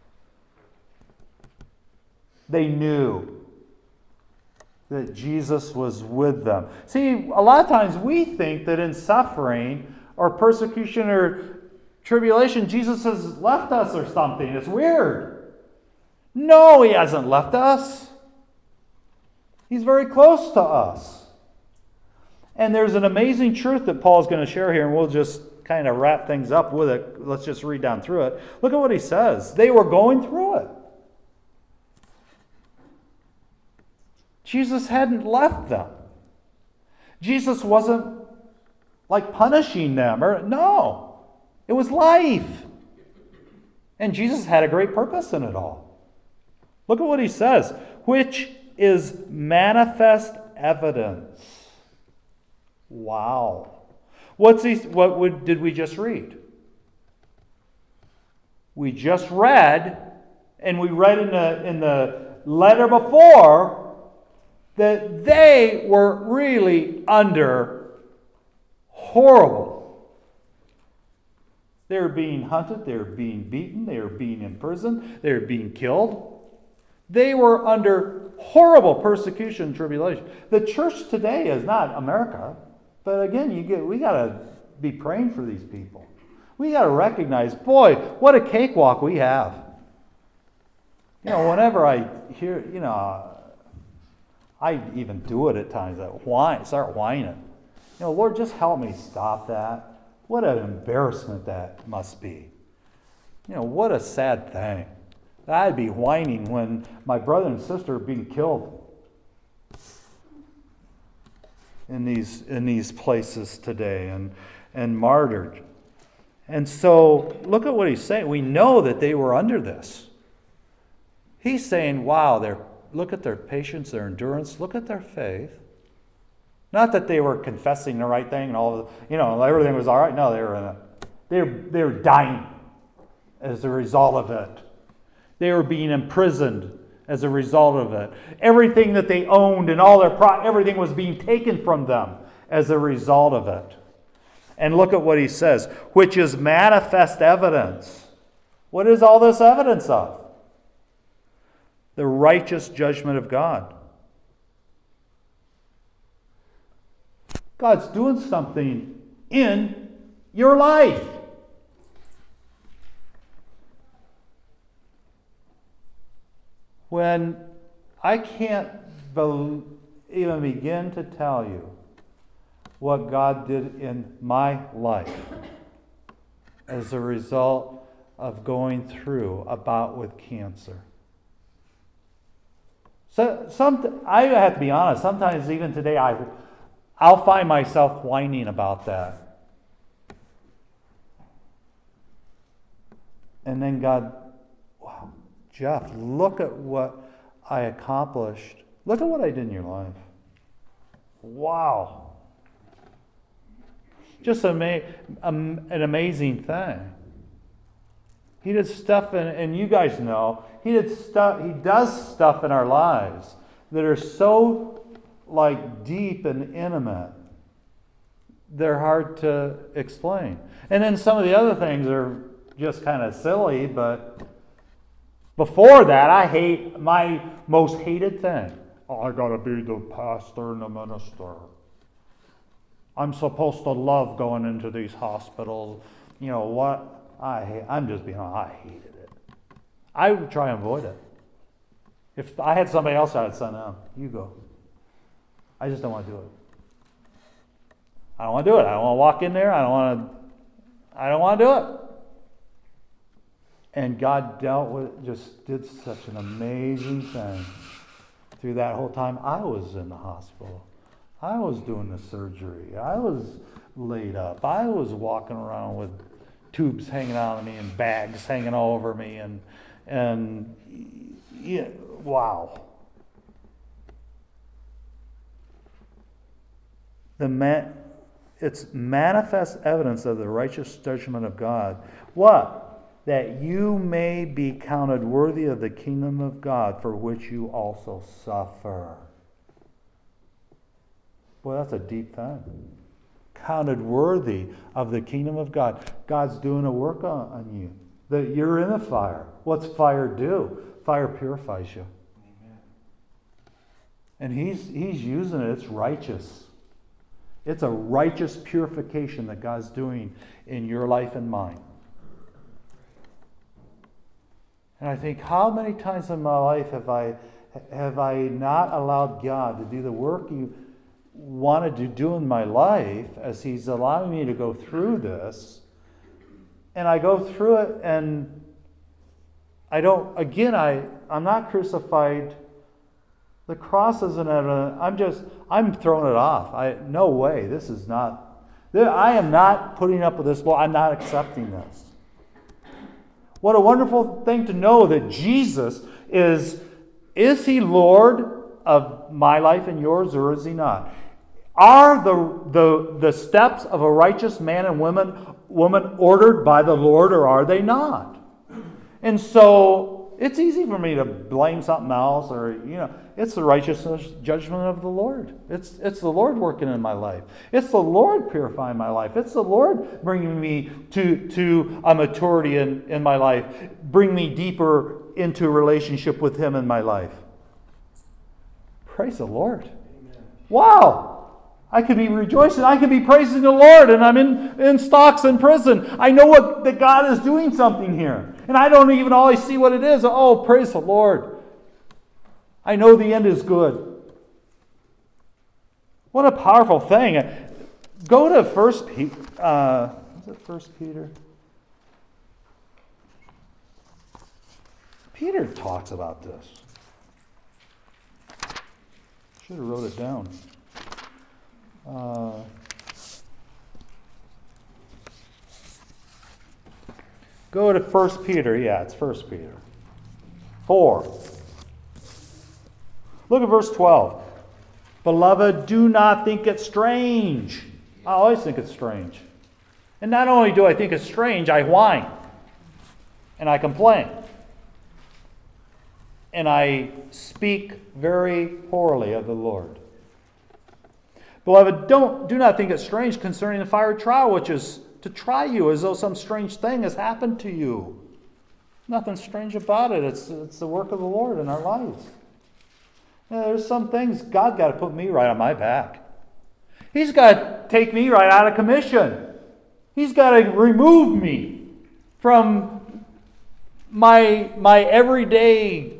They knew that Jesus was with them. See, a lot of times we think that in suffering or persecution or tribulation, Jesus has left us or something. It's weird. No, he hasn't left us. He's very close to us. And there's an amazing truth that Paul's going to share here, and we'll just kind of wrap things up with it. Let's just read down through it. Look at what he says. They were going through it. Jesus hadn't left them. Jesus wasn't like punishing them. or No, it was life. And Jesus had a great purpose in it all. Look at what he says, which is manifest evidence. Wow. What's he, what would, did we just read? We just read, and we read in the, in the letter before, that they were really under horrible. They were being hunted, they were being beaten, they were being imprisoned, they were being killed. They were under horrible persecution and tribulation. The church today is not America. But again, you get we got to be praying for these people. We got to recognize, boy, what a cakewalk we have. You know, whenever I hear, you know, I even do it at times. I whine, start whining. You know, Lord, just help me stop that. What an embarrassment that must be. You know, what a sad thing. I'd be whining when my brother and sister are being killed in these in these places today and, and martyred. And so look at what he's saying. We know that they were under this. He's saying, wow, they're, look at their patience, their endurance, look at their faith. Not that they were confessing the right thing and all, you know, everything was all right. No, they were in a, they were, they were dying as a result of it. They were being imprisoned as a result of it. Everything that they owned and all their pro- everything was being taken from them as a result of it. And look at what he says, which is manifest evidence. What is all this evidence of? The righteous judgment of God. God's doing something in your life. When I can't be, even begin to tell you what God did in my life as a result of going through a bout with cancer. So some, I have to be honest, sometimes even today I, I'll find myself whining about that. And then God, wow, Jeff, look at what I accomplished. Look at what I did in your life. Wow. Just ama- um, an amazing thing. He did stuff, in, and you guys know, he did stuff. He does stuff in our lives that are so like deep and intimate. They're hard to explain. And then some of the other things are just kind of silly, but before that, I hate my most hated thing. oh, I got to be the pastor and the minister. I'm supposed to love going into these hospitals. You know what? I hate, I'm just being honest, I hated it. I would try and avoid it. If I had somebody else, I'd send them. You go. I just don't want to do it. I don't want to do it. I don't want to walk in there. I don't want to. I don't want to do it. And God dealt with, just did such an amazing thing through that whole time. I was in the hospital. I was doing the surgery. I was laid up. I was walking around with tubes hanging out of me and bags hanging all over me, and and yeah, wow. The man, it's manifest evidence of the righteous judgment of God. What? That you may be counted worthy of the kingdom of God, for which you also suffer. Boy, that's a deep thing. Counted worthy of the kingdom of God. God's doing a work on, on you. That you're in a fire. What's fire do? Fire purifies you. Amen. And he's he's using it. It's righteous. It's a righteous purification that God's doing in your life and mine. And I think, how many times in my life have I have I not allowed God to do the work He wanted to do in my life as He's allowing me to go through this, and I go through it, and I don't. Again, I I'm not crucified. The cross isn't evident. I'm just I'm throwing it off. I no way. This is not. I am not putting up with this law. I'm not accepting this. What a wonderful thing to know that Jesus is, is He Lord of my life and yours, or is He not? Are the, the, the steps of a righteous man and woman, woman ordered by the Lord, or are they not? And so it's easy for me to blame something else, or, you know, it's the righteousness judgment of the Lord. It's, it's the Lord working in my life. It's the Lord purifying my life. It's the Lord bringing me to, to a maturity in, in my life. Bring me deeper into a relationship with Him in my life. Praise the Lord. Amen. Wow. I could be rejoicing. I could be praising the Lord, and I'm in, in stocks in prison. I know what that God is doing something here. And I don't even always see what it is. Oh, praise the Lord. I know the end is good. What a powerful thing. Go to First Peter. Uh, is it First Peter? Peter talks about this. Should have wrote it down. Uh, go to First Peter. Yeah, it's First Peter. four. Look at verse twelve. Beloved, do not think it strange. I always think it's strange. And not only do I think it's strange, I whine. And I complain. And I speak very poorly of the Lord. Beloved, don't do not think it strange concerning the fiery trial, which is to try you as though some strange thing has happened to you. Nothing strange about it. It's, it's the work of the Lord in our lives. Yeah, there's some things God got to put me right on my back. He's got to take me right out of commission. He's got to remove me from my, my everyday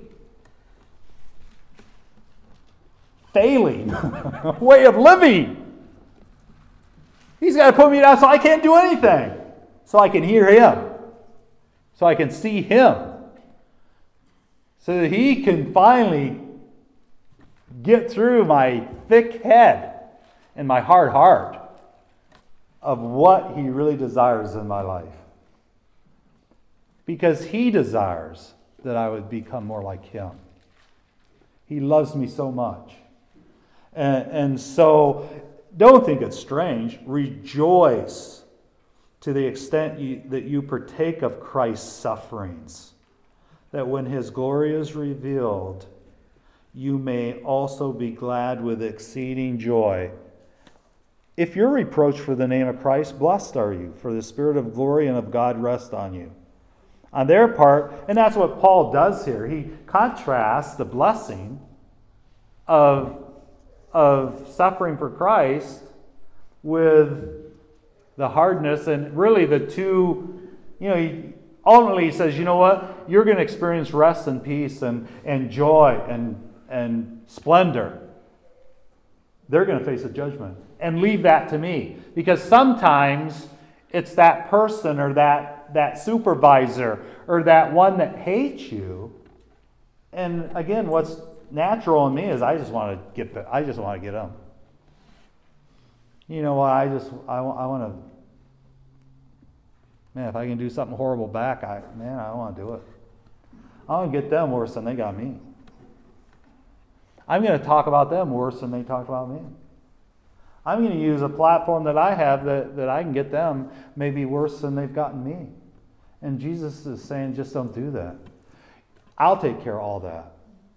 failing way of living. He's got to put me down so I can't do anything. So I can hear Him. So I can see Him. So that He can finally get through my thick head and my hard heart of what He really desires in my life. Because He desires that I would become more like Him. He loves me so much. And, and so, don't think it's strange. Rejoice to the extent you, that you partake of Christ's sufferings, that when His glory is revealed, you may also be glad with exceeding joy. If you're reproached for the name of Christ, blessed are you, for the Spirit of glory and of God rest on you. On their part, and that's what Paul does here. He contrasts the blessing of, of suffering for Christ with the hardness, and really the two, you know, he, ultimately he says, you know what, you're going to experience rest and peace and, and joy and, and splendor. They're going to face a judgment. And leave that to me. Because sometimes it's that person or that, that supervisor or that one that hates you. And again, what's natural in me is I just want to get the, I just want to get them. You know what? I just I, I want to. Man, if I can do something horrible back, I man, I want to do it. I want to get them worse than they got me. I'm going to talk about them worse than they talked about me. I'm going to use a platform that I have that, that I can get them maybe worse than they've gotten me. And Jesus is saying, just don't do that. I'll take care of all that.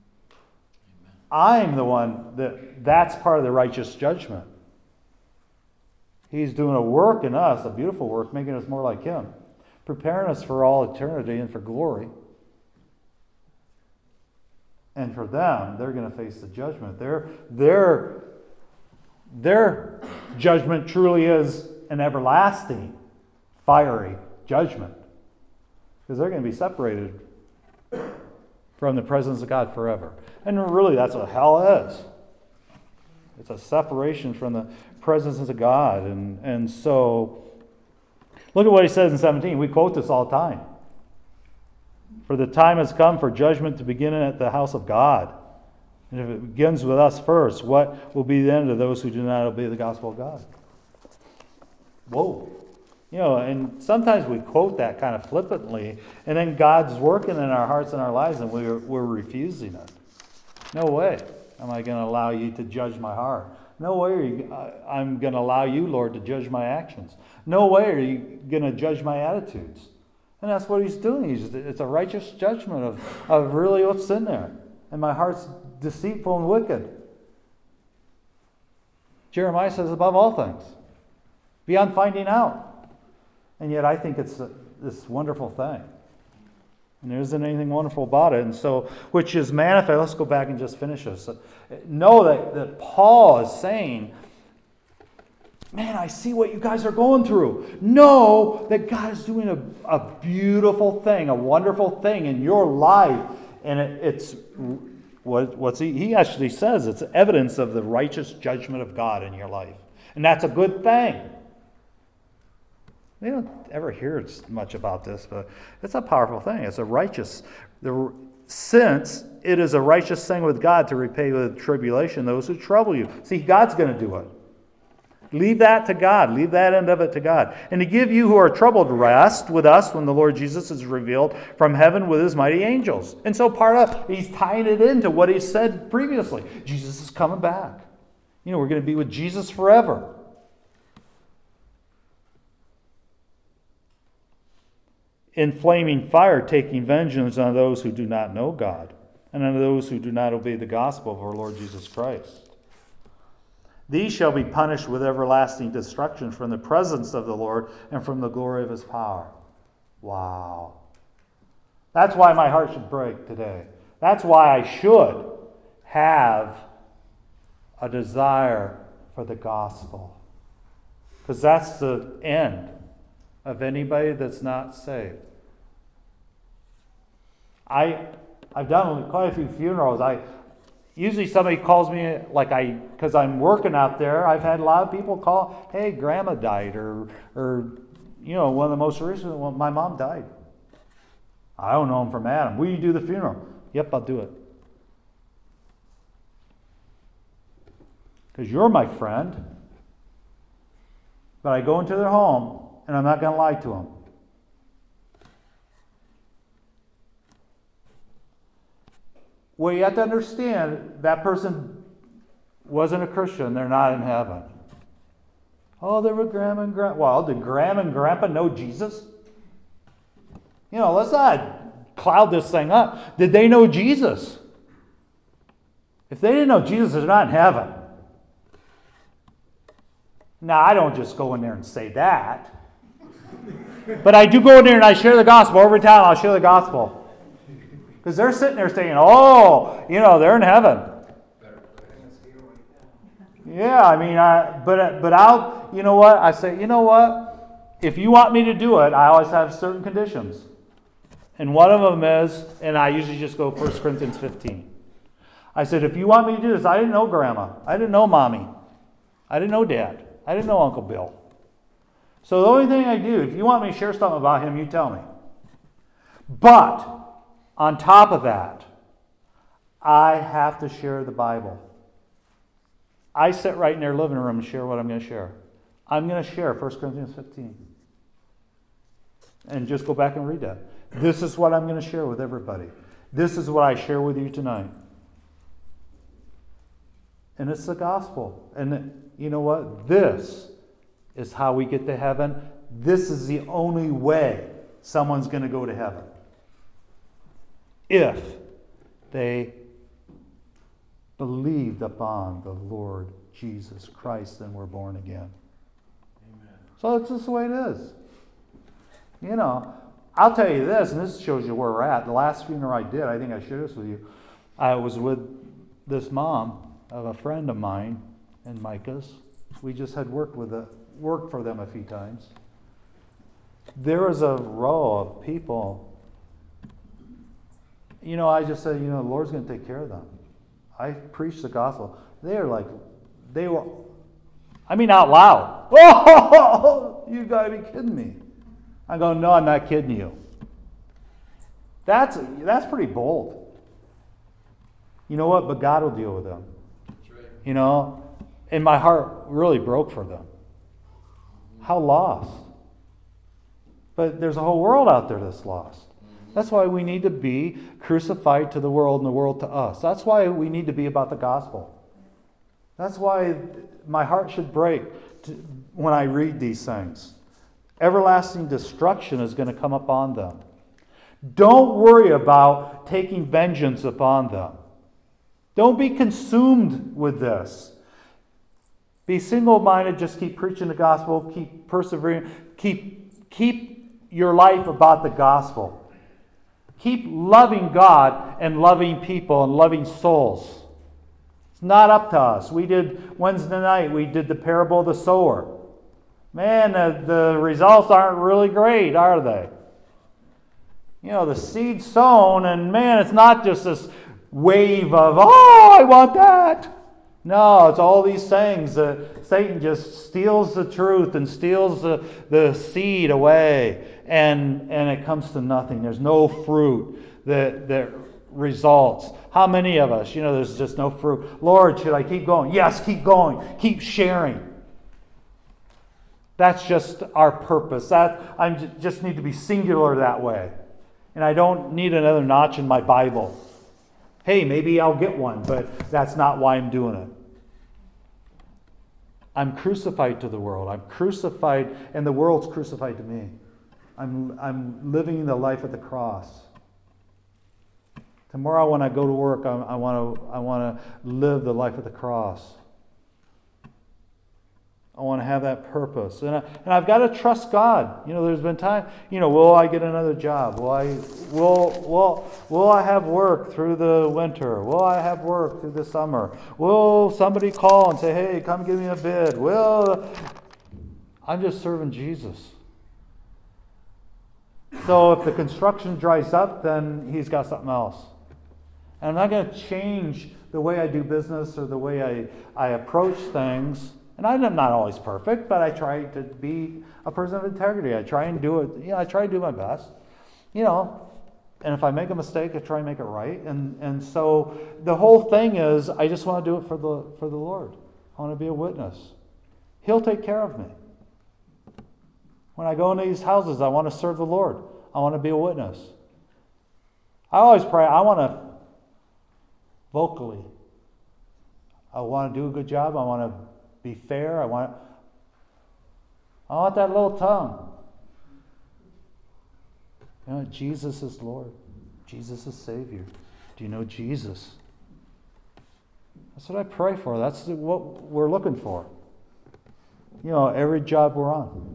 I'm the one that, that's part of the righteous judgment. He's doing a work in us, a beautiful work, making us more like Him, preparing us for all eternity and for glory. And for them, they're going to face the judgment. Their, their, their judgment truly is an everlasting, fiery judgment. Because they're going to be separated from the presence of God forever. And really, that's what hell is. It's a separation from the presence of God. And, and so, look at what he says in seventeen. We quote this all the time. For the time has come for judgment to begin at the house of God. And if it begins with us first, what will be the end of those who do not obey the gospel of God? Whoa. You know, and sometimes we quote that kind of flippantly, and then God's working in our hearts and our lives, and we're, we're refusing it. No way am I going to allow you to judge my heart. No way are you, I'm going to allow you, Lord, to judge my actions. No way are you going to judge my attitudes. And that's what he's doing. He's, it's a righteous judgment of, of really what's in there. And my heart's deceitful and wicked. Jeremiah says, above all things, beyond finding out. And yet I think it's a, this wonderful thing. And there isn't anything wonderful about it. And so, which is manifest. Let's go back and just finish this. Know that, that Paul is saying, man, I see what you guys are going through. Know that God is doing a, a beautiful thing, a wonderful thing in your life. And it, it's, what, what's he, he actually says, it's evidence of the righteous judgment of God in your life. And that's a good thing. We don't ever hear much about this, but it's a powerful thing. It's a righteous, the, since it is a righteous thing with God to repay with tribulation those who trouble you. See, God's going to do it. Leave that to God. Leave that end of it to God. And to give you who are troubled rest with us when the Lord Jesus is revealed from heaven with his mighty angels. And so part of, he's tying it into what he said previously. Jesus is coming back. You know, we're going to be with Jesus forever. In flaming fire, taking vengeance on those who do not know God and on those who do not obey the gospel of our Lord Jesus Christ. These shall be punished with everlasting destruction from the presence of the Lord and from the glory of his power. Wow. That's why my heart should break today. That's why I should have a desire for the gospel. Because that's the end of anybody that's not saved. I, I've done quite a few funerals. I Usually somebody calls me, like I, because I'm working out there, I've had a lot of people call, hey, grandma died, or, or you know, one of the most recent, well, my mom died. I don't know him from Adam. Will you do the funeral? Yep, I'll do it. Because you're my friend. But I go into their home, and I'm not going to lie to them. Well, you have to understand, that person wasn't a Christian. They're not in heaven. Oh, they were grandma and grandpa. Well, did grandma and grandpa know Jesus? You know, let's not cloud this thing up. Did they know Jesus? If they didn't know Jesus, they're not in heaven. Now, I don't just go in there and say that. But I do go in there and I share the gospel. Every time I'll share the gospel. Because they're sitting there saying, oh, you know, they're in heaven. Yeah, I mean, I but but I'll, you know what? I say, you know what? If you want me to do it, I always have certain conditions. And one of them is, and I usually just go First Corinthians fifteen. I said, if you want me to do this, I didn't know Grandma. I didn't know Mommy. I didn't know Dad. I didn't know Uncle Bill. So the only thing I do, if you want me to share something about him, you tell me. But on top of that, I have to share the Bible. I sit right in their living room and share what I'm going to share. I'm going to share First Corinthians fifteen. And just go back and read that. This is what I'm going to share with everybody. This is what I share with you tonight. And it's the gospel. And you know what? This is how we get to heaven. This is the only way someone's going to go to heaven. If they believed upon the Lord Jesus Christ and were born again. Amen. So it's just the way it is. You know, I'll tell you this, and this shows you where we're at. The last funeral I did, I think I shared this with you. I was with this mom of a friend of mine and Micah's. We just had worked with a, worked for them a few times. There was a row of people. You know, I just said, you know, the Lord's going to take care of them. I preached the gospel. They are like, they were, I mean out loud. Oh, you got to be kidding me. I go, no, I'm not kidding you. That's that's pretty bold. You know what? But God will deal with them. That's right. You know, and my heart really broke for them. How lost. But there's a whole world out there that's lost. That's why we need to be crucified to the world and the world to us. That's why we need to be about the gospel. That's why my heart should break to, when I read these things. Everlasting destruction is going to come upon them. Don't worry about taking vengeance upon them. Don't be consumed with this. Be single-minded, just keep preaching the gospel, keep persevering, keep, keep your life about the gospel. Keep loving God and loving people and loving souls. It's not up to us. We did, Wednesday night, we did the parable of the sower. Man, the, the results aren't really great, are they? You know, the seed sown, and man, it's not just this wave of, oh, I want that. No, it's all these things that Satan just steals the truth and steals the, the seed away, and, and it comes to nothing. There's no fruit that, that results. How many of us, you know, there's just no fruit. Lord, should I keep going? Yes, keep going. Keep sharing. That's just our purpose. That I just need to be singular that way. And I don't need another notch in my Bible. Hey, maybe I'll get one, but that's not why I'm doing it. I'm crucified to the world. I'm crucified, and the world's crucified to me. I'm, I'm living the life of the cross. Tomorrow when I go to work, I, I want to I want to live the life of the cross. I want to have that purpose. And, I, and I've got to trust God. You know, there's been time, you know, will I get another job? Will I will will will I have work through the winter? Will I have work through the summer? Will somebody call and say, hey, come give me a bid? Will I'm just serving Jesus. So if the construction dries up, then he's got something else. And I'm not going to change the way I do business or the way I, I approach things. And I'm not always perfect, but I try to be a person of integrity. I try and do it, you know, I try to do my best. You know, and if I make a mistake, I try and make it right. And and so the whole thing is I just want to do it for the for the Lord. I want to be a witness. He'll take care of me. When I go into these houses, I want to serve the Lord. I want to be a witness. I always pray, I want to vocally. I want to do a good job. I want to be fair. I want I want that little tongue. You know, Jesus is Lord. Jesus is Savior. Do you know Jesus? That's what I pray for. That's what we're looking for. You know, every job we're on.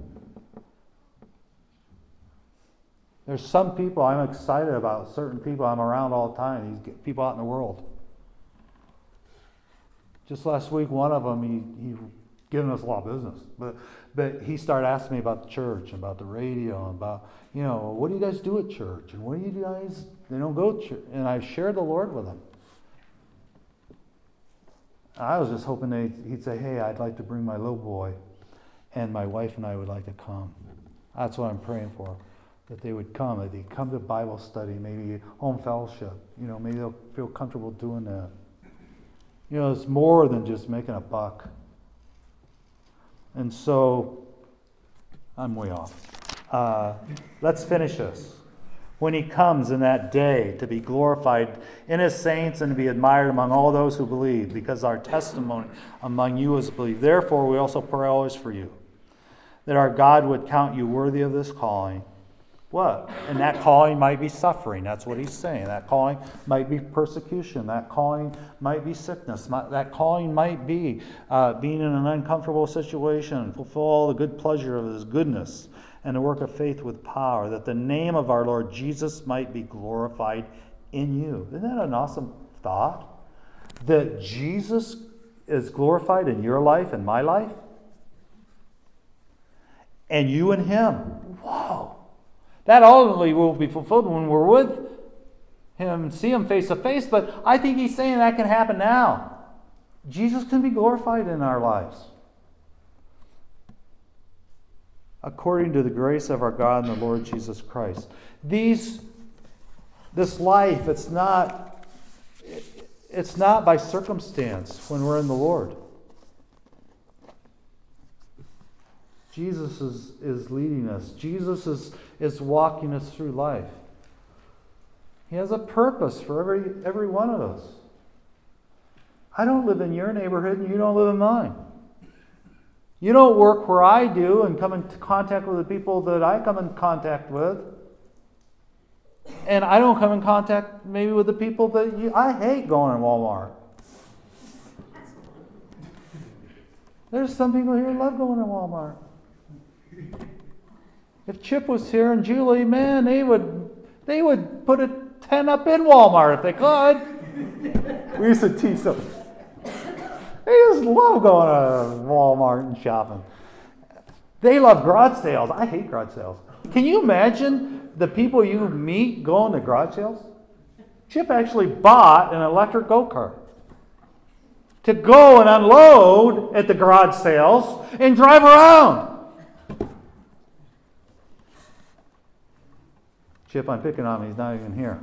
There's some people I'm excited about, certain people I'm around all the time, these people out in the world. Just last week, one of them, he he given us a lot of business, but but he started asking me about the church, and about the radio, and about, you know, what do you guys do at church, and what do you guys, they don't go to church, and I shared the Lord with him. I was just hoping that he'd say, hey, I'd like to bring my little boy, and my wife and I would like to come. That's what I'm praying for, that they would come, that they'd come to Bible study, maybe home fellowship. You know, maybe they'll feel comfortable doing that. You know, it's more than just making a buck. And so, I'm way off. Uh, let's finish this. When he comes in that day to be glorified in his saints and to be admired among all those who believe, because our testimony among you is believed. Therefore, we also pray always for you, that our God would count you worthy of this calling. What? And that calling might be suffering. That's what he's saying. That calling might be persecution. That calling might be sickness. That calling might be uh, being in an uncomfortable situation, fulfill all the good pleasure of his goodness, and the work of faith with power, that the name of our Lord Jesus might be glorified in you. Isn't that an awesome thought? That Jesus is glorified in your life and my life? And you and him. Whoa. That ultimately will be fulfilled when we're with him, see him face to face. But I think he's saying that can happen now. Jesus can be glorified in our lives. According to the grace of our God and the Lord Jesus Christ. These, this life, it's not, it's not by circumstance when we're in the Lord. Jesus is, is leading us. Jesus is, is walking us through life. He has a purpose for every, every one of us. I don't live in your neighborhood and you don't live in mine. You don't work where I do and come into contact with the people that I come in contact with. And I don't come in contact maybe with the people that you... I hate going to Walmart. There's some people here who love going to Walmart. If Chip was here and Julie, man, they would they would put a tent up in Walmart if they could. We used to tease them. They just love going to Walmart and shopping. They love garage sales. I hate garage sales. Can you imagine the people you meet going to garage sales? Chip actually bought an electric go-kart to go and unload at the garage sales and drive around. Chip, I'm picking on him. He's not even here.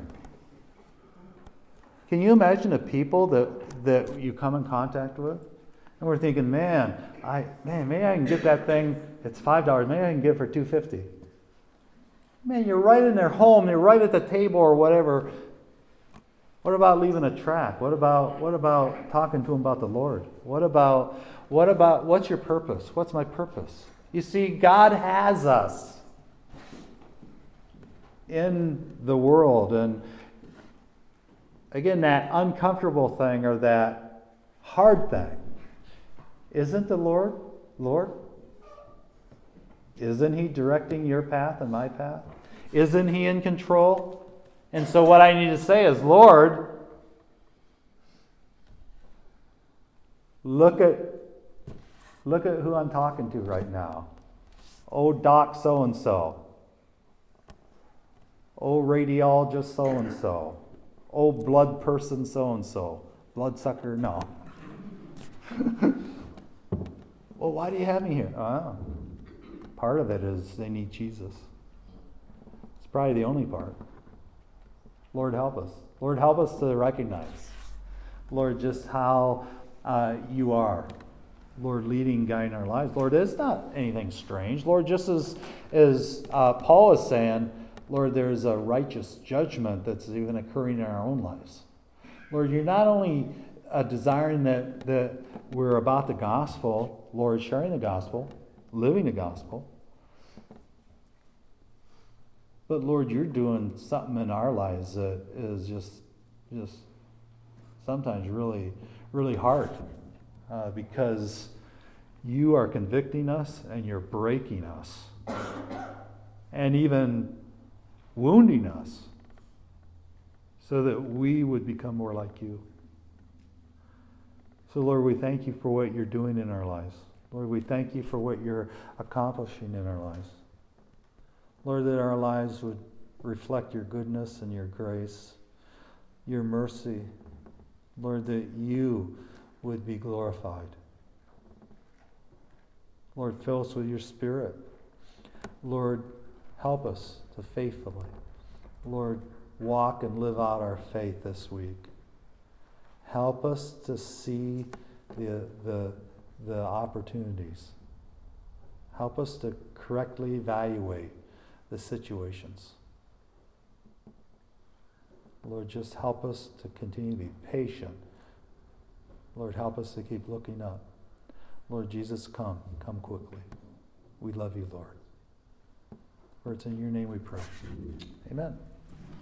Can you imagine the people that, that you come in contact with? And we're thinking, man, I man, maybe I can get that thing. It's five dollars. Maybe I can get it for two fifty. Man, you're right in their home. You're right at the table or whatever. What about leaving a track? What about what about talking to them about the Lord? What about what about what's your purpose? What's my purpose? You see, God has us in the world, and again, that uncomfortable thing or that hard thing, isn't the Lord Lord? Isn't he directing your path and my path? Isn't he in control? And so what I need to say is, Lord, look at look at who I'm talking to right now. Oh, doc so-and-so. Oh, radiologist so-and-so. Oh, blood person so-and-so. Bloodsucker, no. Well, why do you have me here? Oh, part of it is they need Jesus. It's probably the only part. Lord, help us. Lord, help us to recognize, Lord, just how uh, you are. Lord, leading, guiding our lives. Lord, it's not anything strange. Lord, just as, as uh, Paul is saying, Lord, there's a righteous judgment that's even occurring in our own lives. Lord, you're not only uh, desiring that, that we're about the gospel, Lord, sharing the gospel, living the gospel, but Lord, you're doing something in our lives that is just, just sometimes really, really hard uh, because you are convicting us and you're breaking us and even wounding us so that we would become more like you. So, Lord, we thank you for what you're doing in our lives. Lord, we thank you for what you're accomplishing in our lives. Lord, that our lives would reflect your goodness and your grace, your mercy. Lord, that you would be glorified. Lord, fill us with your Spirit. Lord, help us to faithfully, Lord, walk and live out our faith this week. Help us to see the, the, the opportunities. Help us to correctly evaluate the situations. Lord, just help us to continue to be patient. Lord, help us to keep looking up. Lord Jesus, come. Come quickly. We love you, Lord. For it's in your name we pray. Amen.